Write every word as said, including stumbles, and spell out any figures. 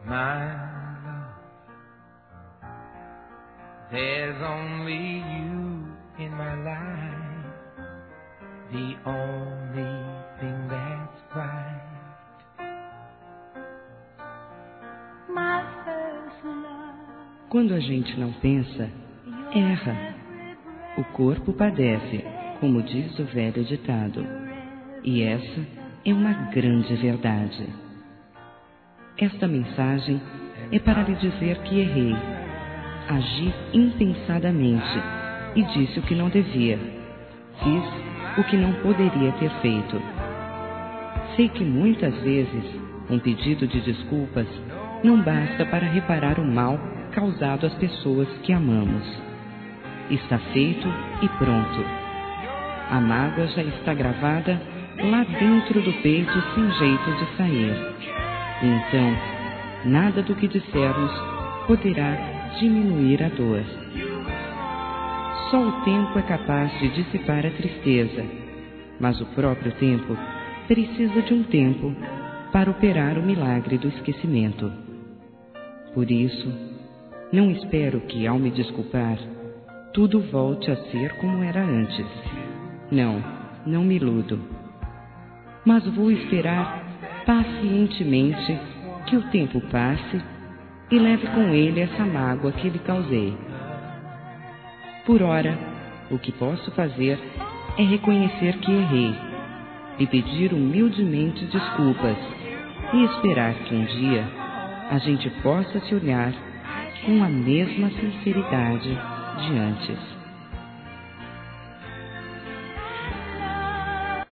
my love. There's only you in my life, the only thing that's right. My first love. Quando a gente não pensa, erra. O corpo padece, como diz o velho ditado. E essa é uma grande verdade. Esta mensagem é para lhe dizer que errei. Agi impensadamente e disse o que não devia. Fiz o que não poderia ter feito. Sei que muitas vezes um pedido de desculpas não basta para reparar o mal causado às pessoas que amamos. Está feito e pronto. A mágoa já está gravada lá dentro do peito sem jeito de sair. E então, nada do que dissermos poderá diminuir a dor. Só o tempo é capaz de dissipar a tristeza, mas o próprio tempo precisa de um tempo para operar o milagre do esquecimento. Por isso, não espero que, ao me desculpar, tudo volte a ser como era antes. Não, não me iludo. Mas vou esperar pacientemente que o tempo passe e leve com ele essa mágoa que lhe causei. Por ora, o que posso fazer é reconhecer que errei e pedir humildemente desculpas e esperar que um dia a gente possa se olhar com a mesma sinceridade de antes.